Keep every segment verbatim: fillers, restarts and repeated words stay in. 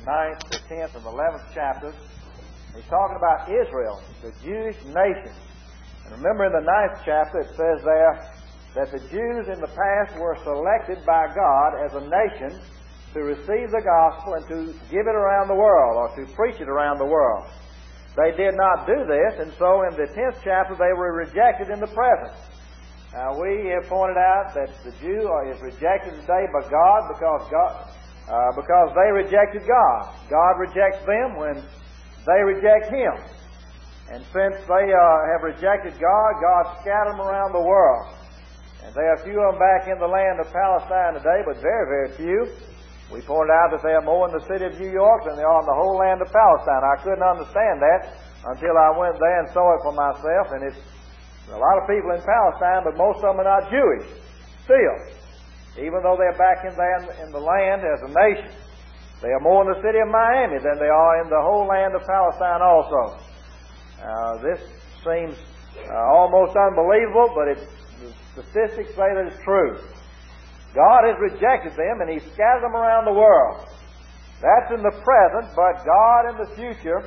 ninth, the tenth, and eleventh chapters. He's talking about Israel, the Jewish nation. And remember in the ninth chapter it says there that the Jews in the past were selected by God as a nation to receive the gospel and to give it around the world, or to preach it around the world. They did not do this, and so in the tenth chapter they were rejected in the present. Now we have pointed out that the Jew is rejected today by God because God, uh, because they rejected God. God rejects them when they reject Him. And since they uh, have rejected God, God scattered them around the world. And there are a few of them back in the land of Palestine today, but very, very few. We pointed out that they are more in the city of New York than they are in the whole land of Palestine. I couldn't understand that until I went there and saw it for myself. And it's a lot of people in Palestine, but most of them are not Jewish still, even though they're back in there in the land as a nation. They are more in the city of Miami than they are in the whole land of Palestine also. Uh, this seems uh, almost unbelievable, but it's, the statistics say that it's true. God has rejected them, and He scattered them around the world. That's in the present, but God in the future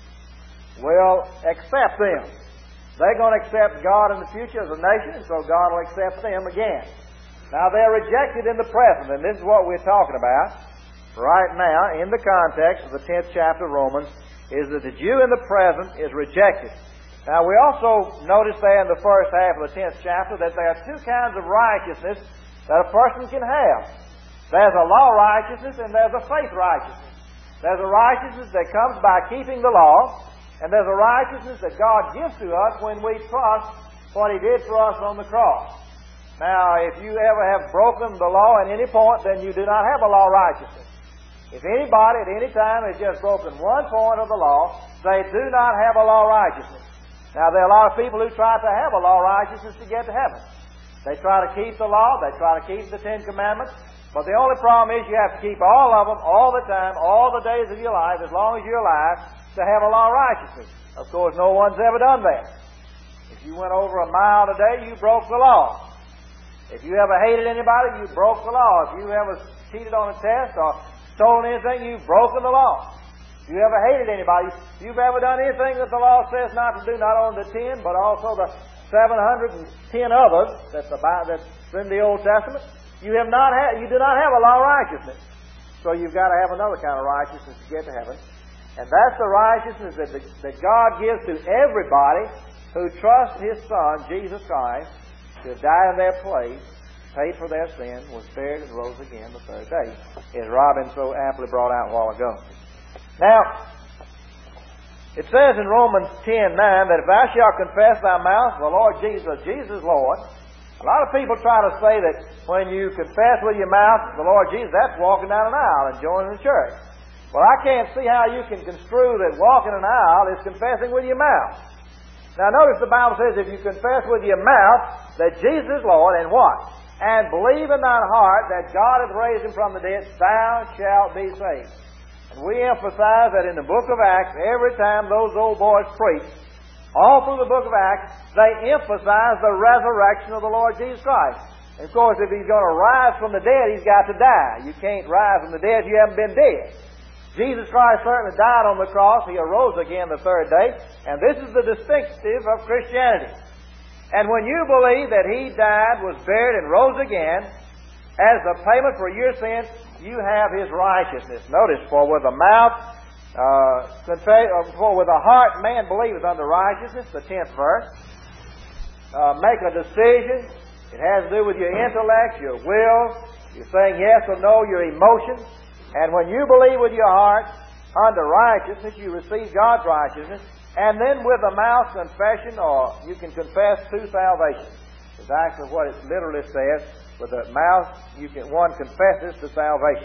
will accept them. They're going to accept God in the future as a nation, and so God will accept them again. Now, they're rejected in the present, and this is what we're talking about right now in the context of the tenth chapter of Romans, is that the Jew in the present is rejected. Now, we also notice there in the first half of the tenth chapter that there are two kinds of righteousness that a person can have. There's a law righteousness and there's a faith righteousness. There's a righteousness that comes by keeping the law, and there's a righteousness that God gives to us when we trust what He did for us on the cross. Now, if you ever have broken the law at any point, then you do not have a law righteousness. If anybody at any time has just broken one point of the law, they do not have a law righteousness. Now, there are a lot of people who try to have a law righteousness to get to heaven. They try to keep the law, they try to keep the Ten Commandments, but the only problem is you have to keep all of them, all the time, all the days of your life, as long as you're alive, to have a law of righteousness. Of course, no one's ever done that. If you went over a mile today, you broke the law. If you ever hated anybody, you broke the law. If you ever cheated on a test or stolen anything, you've broken the law. If you ever hated anybody, if you've ever done anything that the law says not to do, not only the ten, but also the seven hundred ten others that's, about, that's in the Old Testament, you have not had, you do not have a law of righteousness. So you've got to have another kind of righteousness to get to heaven. And that's the righteousness that, the, that God gives to everybody who trusts His Son, Jesus Christ, to die in their place, paid for their sin, was buried, and rose again the third day, as Robin so aptly brought out a while ago. Now, it says in Romans ten nine that if thou shalt confess thy mouth the Lord Jesus, Jesus Lord. A lot of people try to say that when you confess with your mouth the Lord Jesus, that's walking down an aisle and joining the church. Well, I can't see how you can construe that walking an aisle is confessing with your mouth. Now, notice the Bible says if you confess with your mouth that Jesus is Lord, and what? And believe in thine heart that God hath raised Him from the dead, thou shalt be saved. And we emphasize that in the book of Acts, every time those old boys preach, all through the book of Acts, they emphasize the resurrection of the Lord Jesus Christ. And of course, if He's going to rise from the dead, He's got to die. You can't rise from the dead if you haven't been dead. Jesus Christ certainly died on the cross. He arose again the third day. And this is the distinctive of Christianity. And when you believe that He died, was buried, and rose again, as the payment for your sins, you have His righteousness. Notice, for with the mouth, uh, confess, for with the heart man believeth unto righteousness, the tenth verse. Uh, make a decision. It has to do with your intellect, your will. You're saying yes or no, your emotions. And when you believe with your heart unto righteousness, you receive God's righteousness. And then with the mouth confession, or you can confess to salvation. It's actually what it literally says. With the mouth, you can one confesses to salvation.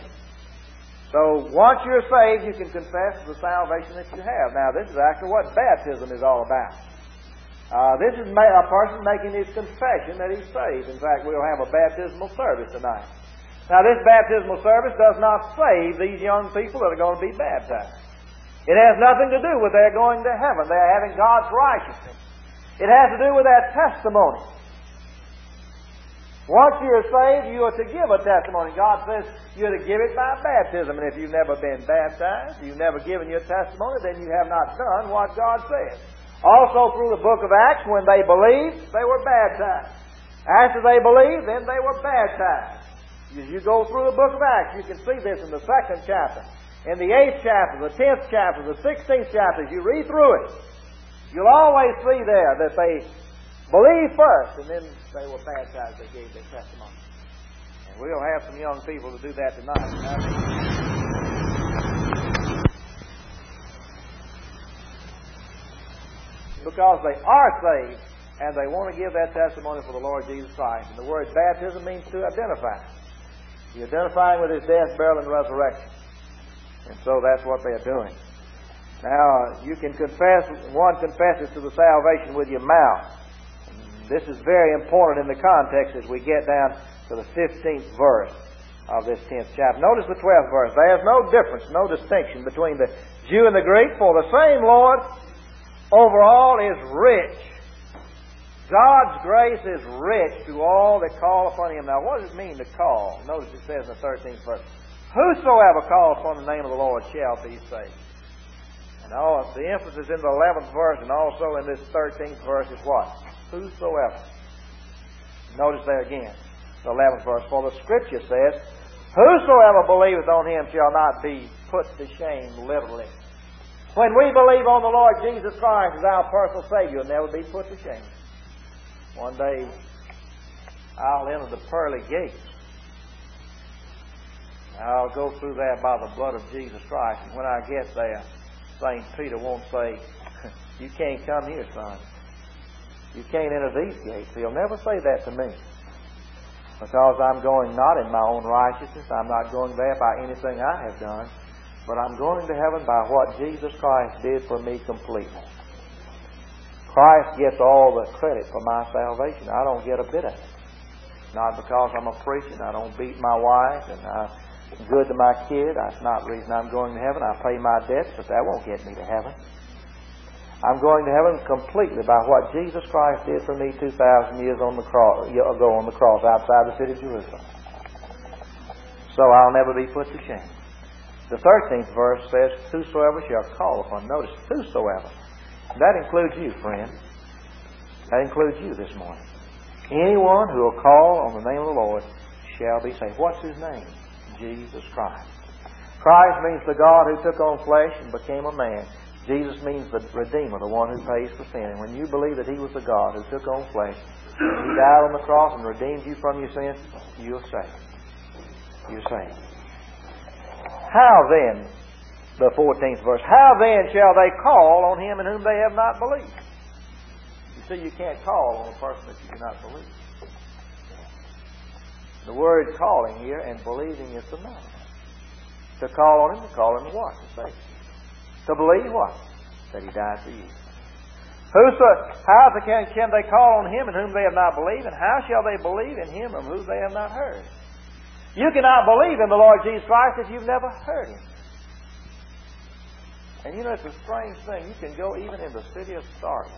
So once you're saved, you can confess the salvation that you have. Now, this is actually what baptism is all about. Uh, this is a person making his confession that he's saved. In fact, we'll have a baptismal service tonight. Now, this baptismal service does not save these young people that are going to be baptized. It has nothing to do with their going to heaven. They're having God's righteousness. It has to do with their testimony. Once you're saved, you are to give a testimony. God says you're to give it by baptism. And if you've never been baptized, you've never given your testimony, then you have not done what God says. Also through the book of Acts, when they believed, they were baptized. After they believed, then they were baptized. As you go through the book of Acts, you can see this in the second chapter, in the eighth chapter, the tenth chapter, the sixteenth chapter. As you read through it, you'll always see there that they believed first, and then they were baptized. They gave their testimony. And we'll have some young people to do that tonight. Because they are saved, and they want to give that testimony for the Lord Jesus Christ. And the word baptism means to identify. You're identifying with His death, burial, and resurrection. And so that's what they're doing. Now, you can confess, one confesses to the salvation with your mouth. This is very important in the context as we get down to the fifteenth verse of this tenth chapter. Notice the twelfth verse. There is no difference, no distinction between the Jew and the Greek, for the same Lord over all is rich. God's grace is rich to all that call upon Him. Now, what does it mean to call? Notice it says in the thirteenth verse, whosoever calls upon the name of the Lord shall be saved. And all, the emphasis in the eleventh verse and also in this thirteenth verse is what? Whosoever. Notice there again, the eleventh verse. For the Scripture says, whosoever believeth on Him shall not be put to shame, literally. When we believe on the Lord Jesus Christ as our personal Savior, you'll never be put to shame. One day, I'll enter the pearly gates. I'll go through there by the blood of Jesus Christ. And when I get there, Saint Peter won't say, you can't come here, son. You can't enter these gates. He'll never say that to me. Because I'm going not in my own righteousness. I'm not going there by anything I have done. But I'm going to heaven by what Jesus Christ did for me completely. Christ gets all the credit for my salvation. I don't get a bit of it. Not because I'm a preacher and I don't beat my wife and I'm good to my kid. That's not the reason I'm going to heaven. I pay my debts, but that won't get me to heaven. I'm going to heaven completely by what Jesus Christ did for me two thousand years on the cross, ago on the cross outside the city of Jerusalem. So I'll never be put to shame. The thirteenth verse says, whosoever shall call upon. Notice, whosoever. That includes you, friend. That includes you this morning. Anyone who will call on the name of the Lord shall be saved. What's His name? Jesus Christ. Christ means the God who took on flesh and became a man. Jesus means the Redeemer, the one who pays for sin. And when you believe that He was the God who took on flesh, and He died on the cross and redeemed you from your sins, you're saved. You're saved. How then, the fourteenth verse, how then shall they call on Him in whom they have not believed? You see, you can't call on a person that you do not believe. The word calling here and believing is synonymous. To call on Him, to call Him to what? To save. To believe what? That He died for you. Whoso, how can, can they call on Him in whom they have not believed? And how shall they believe in Him of whom they have not heard? You cannot believe in the Lord Jesus Christ if you've never heard Him. And you know, it's a strange thing. You can go even in the city of Sardis.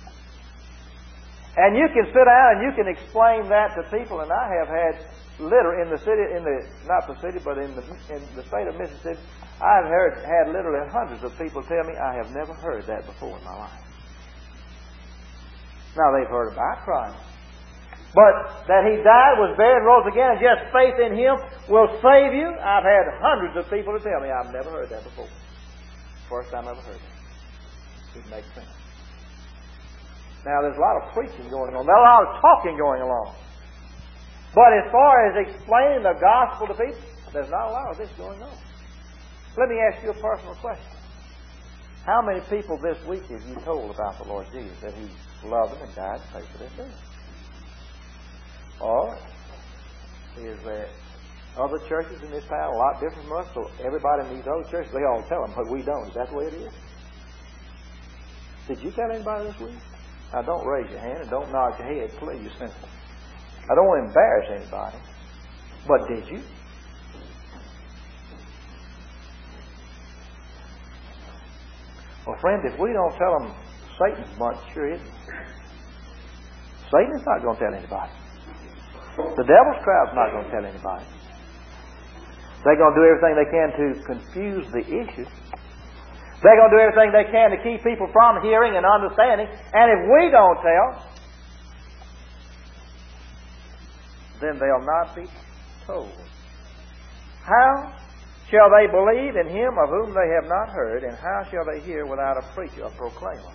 And you can sit down and you can explain that to people. And I have had literally in the city, in the not the city, but in the in the state of Mississippi, I've heard had literally hundreds of people tell me I have never heard that before in my life. Now they've heard about Christ, but that He died, was buried, and rose again, and just faith in Him will save you. I've had hundreds of people to tell me I've never heard that before. First time I've ever heard it. It makes sense. Now, there's a lot of preaching going on. There's a lot of talking going along. But as far as explaining the gospel to people, there's not a lot of this going on. Let me ask you a personal question. How many people this week have you told about the Lord Jesus, that He loved them and died to pay for their sins? Or is there other churches in this town a lot different from us, so everybody in these other churches, they all tell them, but we don't. Is that the way it is? Did you tell anybody this week? Now, don't raise your hand and don't nod your head, please. I don't want to embarrass anybody. But did you? Well, friend, if we don't tell them, Satan's bunch sure isn't. Satan is not going to tell anybody. The devil's crowd's not going to tell anybody. They're going to do everything they can to confuse the issue. They're going to do everything they can to keep people from hearing and understanding. And if we don't tell, then they'll not be told. How shall they believe in Him of whom they have not heard? And how shall they hear without a preacher, a proclaimer?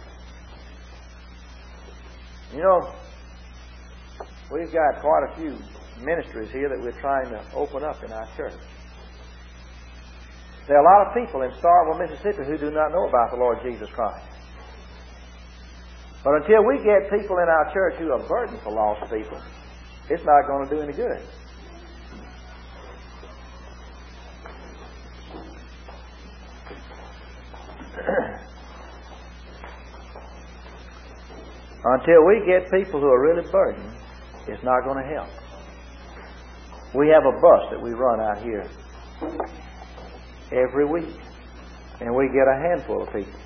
You know, we've got quite a few ministries here that we're trying to open up in our church. There are a lot of people in Starkville, Mississippi who do not know about the Lord Jesus Christ. But until we get people in our church who are burdened for lost people, it's not going to do any good. Until we get people who are really burdened, it's not going to help. We have a bus that we run out here every week, and we get a handful of people.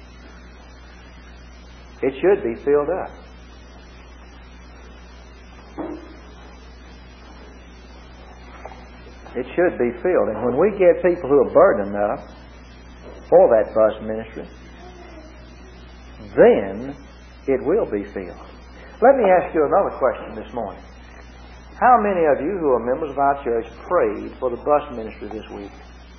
It should be filled up. It should be filled. And when we get people who are burdened enough for that bus ministry, then it will be filled. Let me ask you another question this morning. How many of you who are members of our church prayed for the bus ministry this week?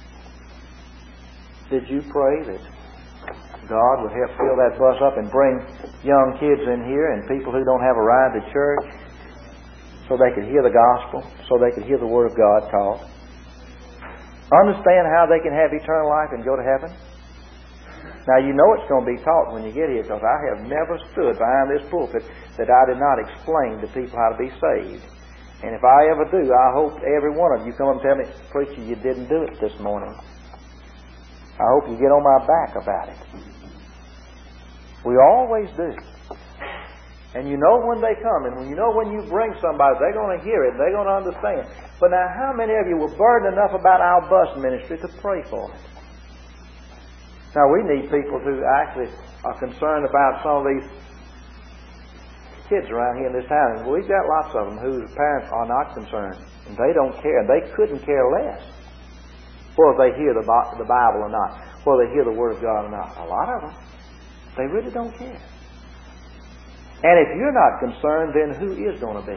Did you pray that God would help fill that bus up and bring young kids in here and people who don't have a ride to church so they could hear the gospel, so they could hear the Word of God taught? Understand how they can have eternal life and go to heaven? Now, you know it's going to be taught when you get here, because I have never stood behind this pulpit that I did not explain to people how to be saved. And if I ever do, I hope every one of you come up and tell me, "Preacher, you didn't do it this morning." I hope you get on my back about it. We always do. And you know when they come, and when you know when you bring somebody, they're going to hear it, they're going to understand. But now, how many of you were burdened enough about our bus ministry to pray for it? Now, we need people who actually are concerned about some of these kids around here in this town. And we've got lots of them whose parents are not concerned, and they don't care. They couldn't care less whether they hear the Bible or not, whether they hear the Word of God or not. A lot of them, they really don't care. And if you're not concerned, then who is going to be?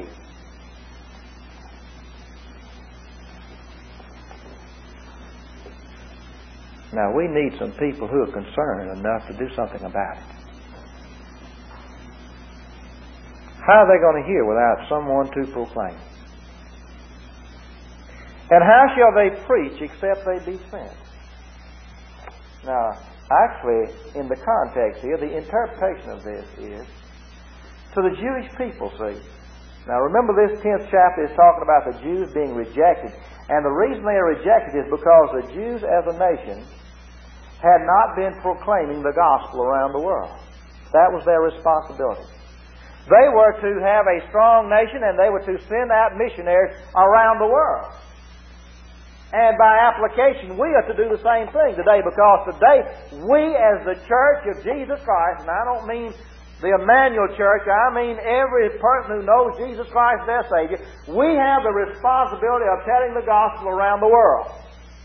Now, we need some people who are concerned enough to do something about it. How are they going to hear without someone to proclaim? And how shall they preach except they be sent? Now, actually, in the context here, the interpretation of this is to the Jewish people, see. Now, remember this tenth chapter is talking about the Jews being rejected. And the reason they are rejected is because the Jews as a nation had not been proclaiming the gospel around the world. That was their responsibility. They were to have a strong nation, and they were to send out missionaries around the world. And by application, we are to do the same thing today, because today, we as the Church of Jesus Christ, and I don't mean the Emmanuel Church, I mean every person who knows Jesus Christ as their Savior, we have the responsibility of telling the gospel around the world.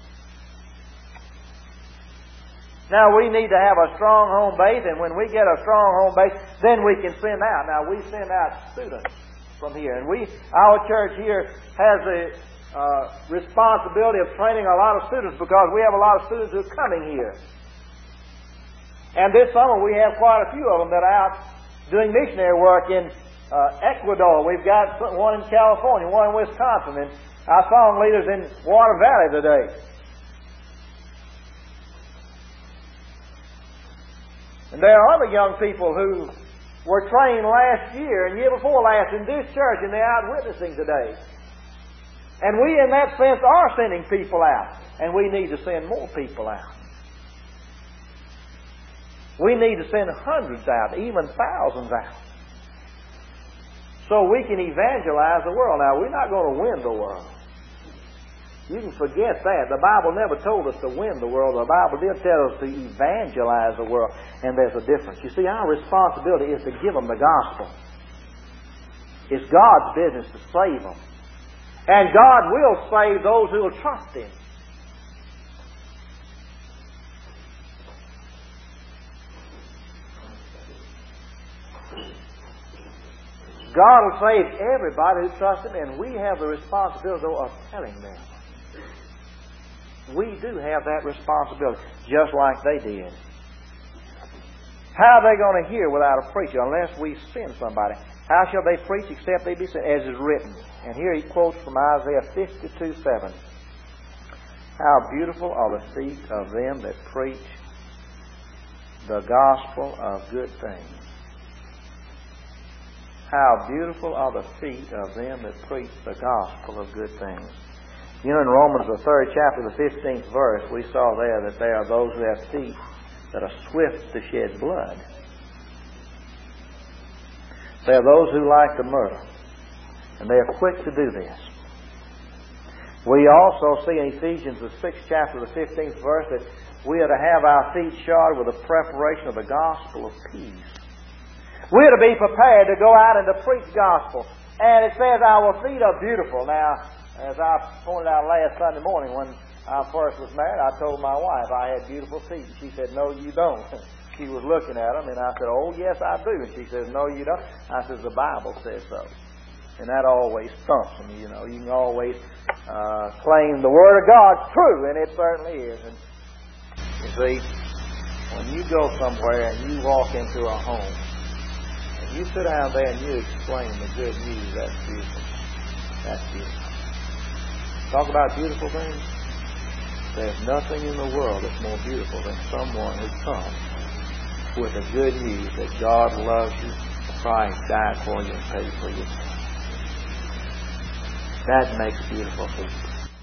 Now, we need to have a strong home base, and when we get a strong home base, then we can send out. Now, we send out students from here, and we, our church here has the uh, responsibility of training a lot of students, because we have a lot of students who are coming here. And this summer we have quite a few of them that are out doing missionary work in uh, Ecuador. We've got one in California, one in Wisconsin, and our song leaders in Water Valley today. And there are other young people who were trained last year and year before last in this church, and they're out witnessing today. And we, in that sense, are sending people out. And we need to send more people out. We need to send hundreds out, even thousands out, so we can evangelize the world. Now, we're not going to win the world. You can forget that. The Bible never told us to win the world. The Bible did tell us to evangelize the world. And there's a difference. You see, our responsibility is to give them the gospel. It's God's business to save them. And God will save those who will trust Him. God will save everybody who trusts Him, and we have the responsibility of telling them. We do have that responsibility, just like they did. How are they going to hear without a preacher unless we send somebody? How shall they preach except they be sent, as is written? And here he quotes from Isaiah fifty-two seven. How beautiful are the feet of them that preach the gospel of good things. How beautiful are the feet of them that preach the gospel of good things. You know, in Romans, the third chapter, the fifteenth verse, we saw there that there are those who have feet that are swift to shed blood. There are those who like to murder, and they are quick to do this. We also see in Ephesians, the sixth chapter, the fifteenth verse, that we are to have our feet shod with the preparation of the gospel of peace. We are to be prepared to go out and to preach gospel. And it says our feet are beautiful. Now, as I pointed out last Sunday morning when I first was married, I told my wife I had beautiful feet. And she said, no, you don't. She was looking at them, and I said, oh, yes, I do. And she says, no, you don't. I said, the Bible says so. And that always stumps me, you know. You can always uh, claim the Word of God's true, and it certainly is. And you see, when you go somewhere and you walk into a home, and you sit down there and you explain the good news, that's beautiful. That's beautiful. Talk about beautiful things. There's nothing in the world that's more beautiful than someone who comes with the good news that God loves you, Christ died for you, and paid for you. That makes beautiful feet.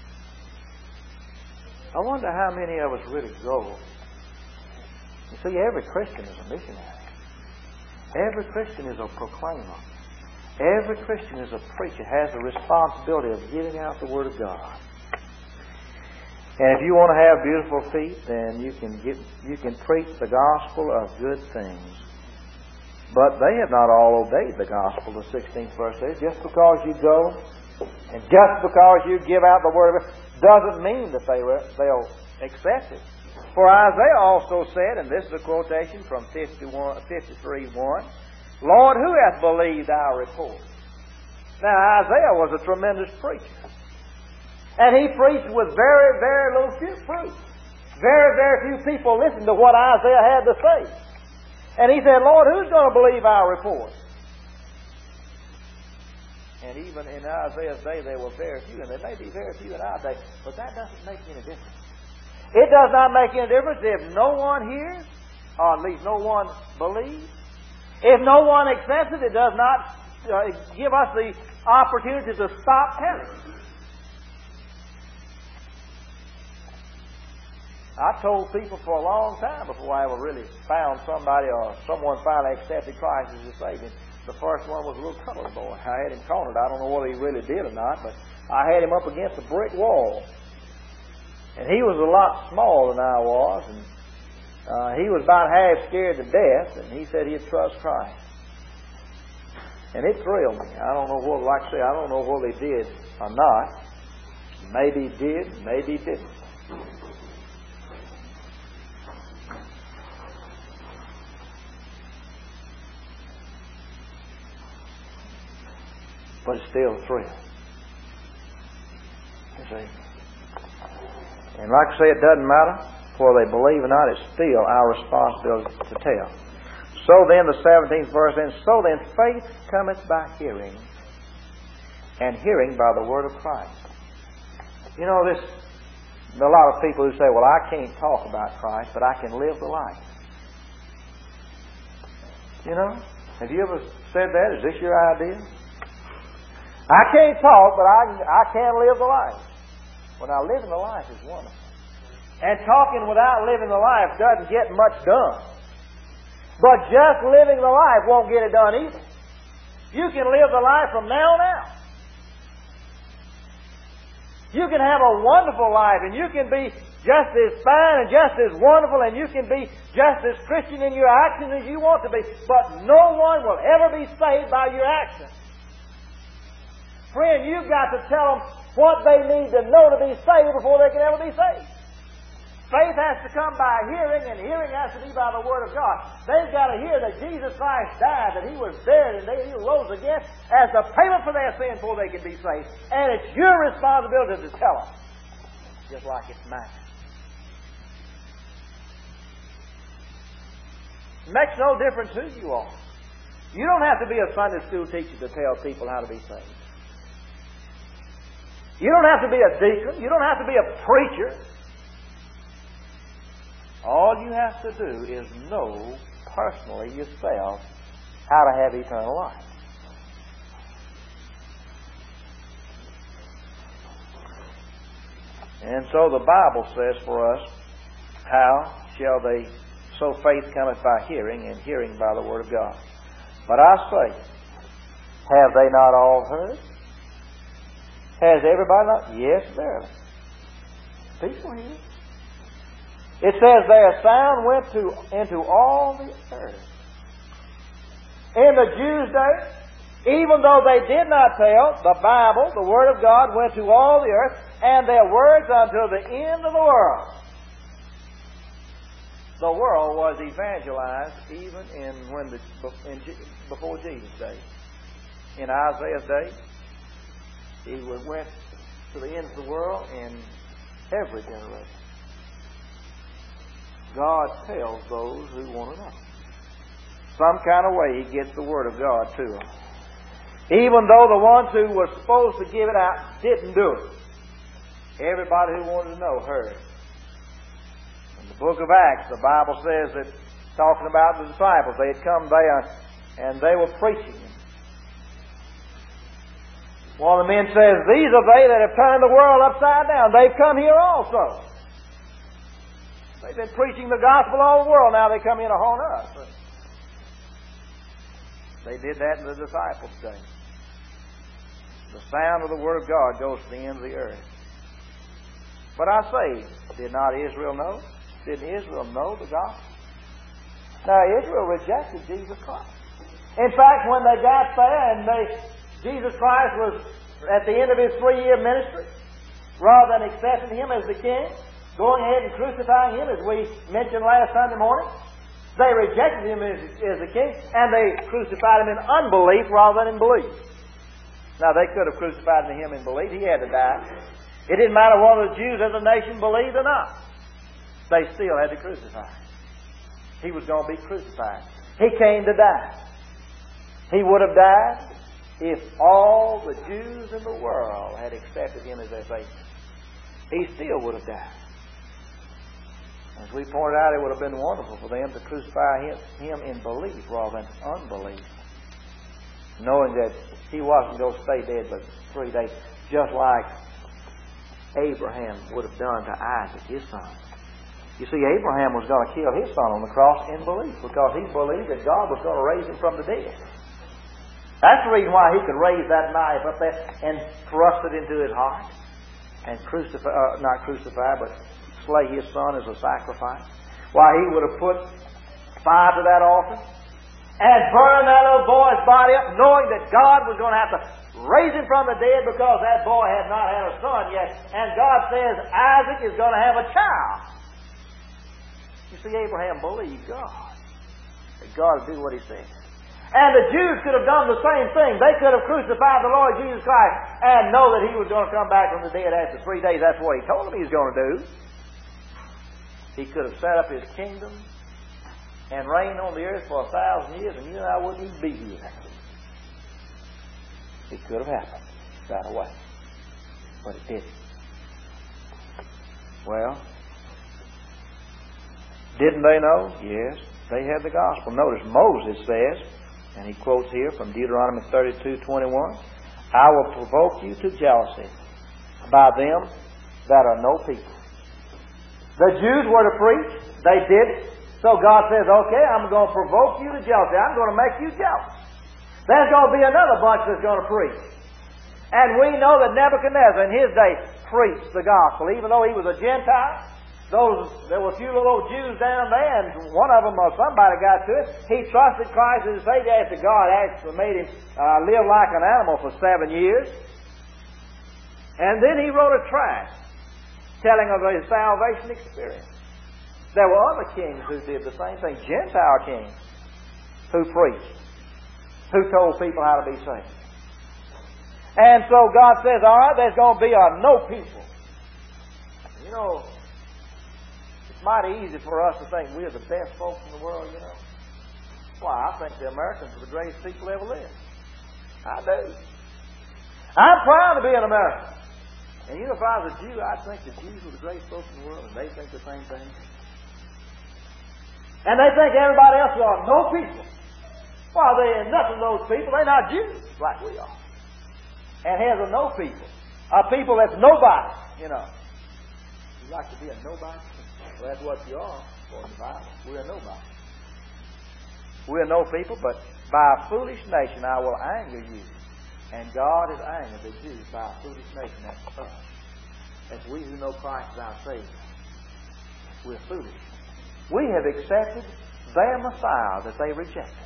I wonder how many of us really go. You see, every Christian is a missionary. Every Christian is a proclaimer. Every Christian is a preacher, has the responsibility of giving out the Word of God. And if you want to have beautiful feet, then you can get you can preach the gospel of good things. But they have not all obeyed the gospel. The sixteenth verse says, just because you go and just because you give out the Word of God doesn't mean that they will, they'll accept it. For Isaiah also said, and this is a quotation from fifty-one, fifty-three one, Lord, who hath believed our report? Now, Isaiah was a tremendous preacher. And he preached with very, very little fruit. Very, very few people listened to what Isaiah had to say. And he said, Lord, who's going to believe our report? And even in Isaiah's day, there were very few. And there may be very few in our day. But that doesn't make any difference. It does not make any difference if no one hears, or at least no one believes. If no one accepts it, it does not uh, give us the opportunity to stop telling. I told people for a long time before I ever really found somebody or someone finally accepted Christ as his Savior. The first one was a little colored boy. I had him cornered. I don't know whether he really did or not, but I had him up against a brick wall. And he was a lot smaller than I was, and uh, he was about half scared to death, and he said he'd trust Christ. And it thrilled me. I don't know what, like I say, I don't know whether he did or not. Maybe he did, maybe he didn't. But it's still a thrill. You see? And like I say, it doesn't matter whether they believe or not, it's still our responsibility to tell. So then, the seventeenth verse, then, so then faith cometh by hearing, and hearing by the word of Christ. You know, this, there are a lot of people who say, well, I can't talk about Christ, but I can live the life. You know? Have you ever said that? Is this your idea? I can't talk, but I, I can live the life. Well, now, living the life is wonderful. And talking without living the life doesn't get much done. But just living the life won't get it done either. You can live the life from now on out. You can have a wonderful life, and you can be just as fine and just as wonderful, and you can be just as Christian in your actions as you want to be. But no one will ever be saved by your actions. Friend, you've got to tell them what they need to know to be saved before they can ever be saved. Faith has to come by hearing, and hearing has to be by the Word of God. They've got to hear that Jesus Christ died, that He was buried, and that He rose again as the payment for their sin before they can be saved. And it's your responsibility to tell them, just like it's mine. It makes no difference who you are. You don't have to be a Sunday school teacher to tell people how to be saved. You don't have to be a deacon. You don't have to be a preacher. All you have to do is know personally yourself how to have eternal life. And so the Bible says for us, how shall they, so faith cometh by hearing, and hearing by the Word of God. But I say, have they not all heard? Has everybody not? Yes, verily. People hear. It says their sound went to, into all the earth. In the Jews' day, even though they did not tell, the Bible, the Word of God, went to all the earth, and their words unto the end of the world. The world was evangelized even in when the in, before Jesus' day. In Isaiah's day, he went to the ends of the world in every generation. God tells those who want to know. Some kind of way He gets the Word of God to them. Even though the ones who were supposed to give it out didn't do it. Everybody who wanted to know heard. In the book of Acts, the Bible says that, talking about the disciples, they had come there and they were preaching. One of the men says, these are they that have turned the world upside down. They've come here also. They've been preaching the gospel all the world. Now they come in to haunt us. They did that in the disciples' day. The sound of the Word of God goes to the ends of the earth. But I say, did not Israel know? Didn't Israel know the gospel? Now Israel rejected Jesus Christ. In fact, when they got there and they, Jesus Christ was at the end of His three-year ministry, rather than accepting Him as the King, going ahead and crucifying Him, as we mentioned last Sunday morning, they rejected Him as, as the King, and they crucified Him in unbelief rather than in belief. Now, they could have crucified Him in belief. He had to die. It didn't matter whether the Jews as a nation believed or not. They still had to crucify Him. He was going to be crucified. He came to die. He would have died if all the Jews in the world had accepted Him as their Savior. He still would have died. As we pointed out, it would have been wonderful for them to crucify him, him in belief rather than unbelief, knowing that He wasn't going to stay dead but three days, just like Abraham would have done to Isaac, his son. You see, Abraham was going to kill his son on the cross in belief because he believed that God was going to raise him from the dead. That's the reason why he could raise that knife up there and thrust it into his heart and crucify, uh, not crucify, but slay his son as a sacrifice. Why, he would have put fire to that altar and burn that little boy's body up, knowing that God was going to have to raise him from the dead because that boy had not had a son yet. And God says Isaac is going to have a child. You see, Abraham believed God, that God would do what He said. And the Jews could have done the same thing. They could have crucified the Lord Jesus Christ and know that He was going to come back from the dead after three days. That's what He told them He was going to do. He could have set up His kingdom and reigned on the earth for a thousand years, and you and I wouldn't even be here. It could have happened right away. But it didn't. Well, didn't they know? Yes. They had the gospel. Notice Moses says, and he quotes here from Deuteronomy thirty-two twenty-one, I will provoke you to jealousy by them that are no people. The Jews were to preach. They did. So God says, okay, I'm going to provoke you to jealousy. I'm going to make you jealous. There's going to be another bunch that's going to preach. And we know that Nebuchadnezzar in his day preached the gospel. Even though he was a Gentile, those there were a few little Jews down there, and one of them, or somebody got to it. He trusted Christ as His Savior after God actually made him uh, live like an animal for seven years. And then he wrote a tract telling of his salvation experience. There were other kings who did the same thing, Gentile kings, who preached, who told people how to be saved. And so God says, all right, there's going to be a no people. You know, it's mighty easy for us to think we're the best folks in the world, you know. Why, I think the Americans are the greatest people ever lived. I do. I'm proud to be an American. And you know, if I was a Jew, I'd think the Jews were the greatest folks in the world, and they think the same thing. And they think everybody else are no people. Well, they ain't nothing to those people. They're not Jews like we are. And here's a no people. A people that's nobody, you know. You like to be a nobody? Well, that's what you are, according to the Bible. We're a nobody. We're no people, but by a foolish nation I will anger you. And God is angered the Jews by a foolish nation. That's us. That's we who know Christ as our Savior. We're foolish. We have accepted their Messiah that they rejected.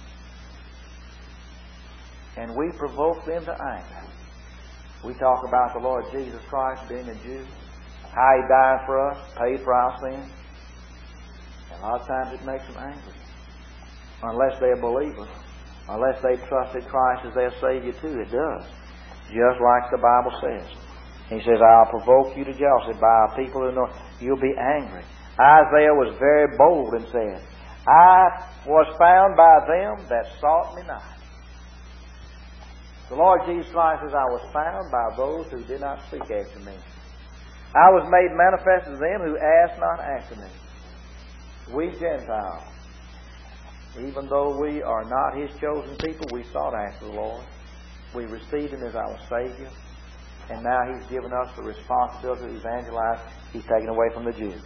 And we provoke them to anger. We talk about the Lord Jesus Christ being a Jew, how He died for us, paid for our sins. And a lot of times it makes them angry. Unless they're believers. Unless they've trusted Christ as their Savior too. It does. Just like the Bible says. He says, I'll provoke you to jealousy by a people who know. You'll be angry. Isaiah was very bold and said, I was found by them that sought me not. The Lord Jesus Christ says, I was found by those who did not seek after me. I was made manifest to them who asked not after me. We Gentiles, even though we are not His chosen people, we sought after the Lord. We received Him as our Savior. And now He's given us the responsibility to evangelize. He's taken away from the Jews.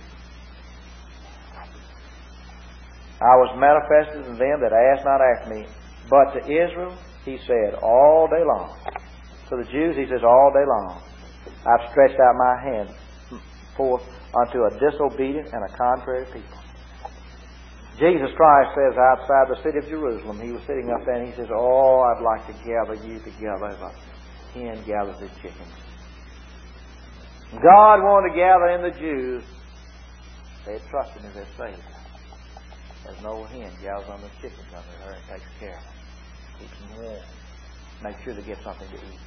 I was manifested in them that asked not after me. But to Israel, He said, all day long. To the Jews, He says, all day long. I've stretched out my hand forth unto a disobedient and a contrary people. Jesus Christ says outside the city of Jerusalem, He was sitting up there and He says, oh, I'd like to gather you together as a hen gathers his chickens. God wanted to gather in the Jews. They had trusted Him as their Savior. There's no hen gathers on the chickens under her and takes care of them. Keeps them warm. Make sure they get something to eat.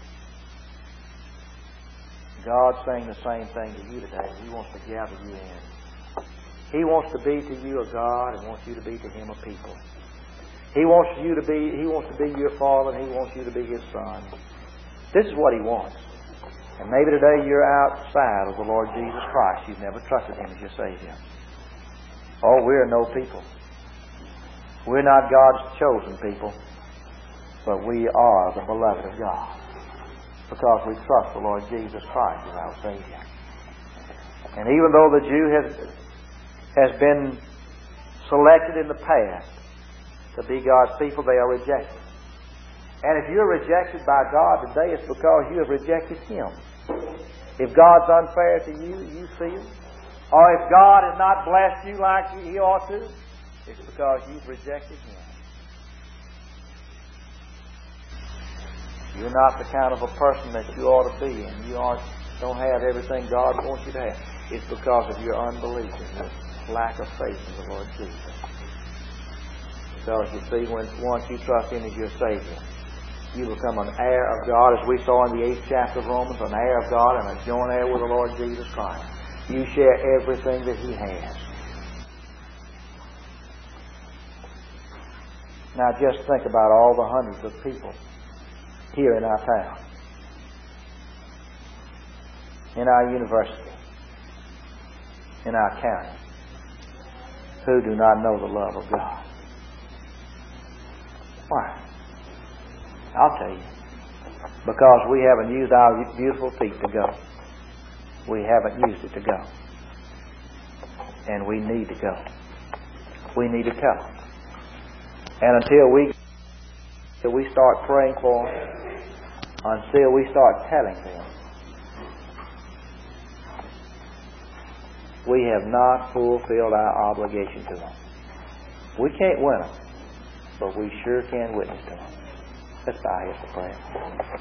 God's saying the same thing to you today. He wants to gather you in. He wants to be to you a God and wants you to be to Him a people. He wants you to be He wants to be your Father and He wants you to be His Son. This is what He wants. And maybe today you're outside of the Lord Jesus Christ. You've never trusted Him as your Savior. Oh, we're no people. We're not God's chosen people, but we are the beloved of God because we trust the Lord Jesus Christ as our Savior. And even though the Jew has, has been selected in the past to be God's people, they are rejected. And if you're rejected by God today, it's because you have rejected Him. If God's unfair to you, you feel, or if God has not blessed you like He ought to, it's because you've rejected Him. You're not the kind of a person that you ought to be, and you aren't, don't have everything God wants you to have. It's because of your unbelief and your lack of faith in the Lord Jesus. Because you see, when once you trust Him as your Savior, you become an heir of God, as we saw in the eighth chapter of Romans, an heir of God and a joint heir with the Lord Jesus Christ. You share everything that He has. Now just think about all the hundreds of people here in our town, in our university, in our county, who do not know the love of God. Why? I'll tell you. Because we haven't used our beautiful feet to go. We haven't used it to go. And we need to go. We need to come. And until we, until we start praying for them, until we start telling them, we have not fulfilled our obligation to them. We can't win them, but we sure can witness to them. Let's bow here for prayer.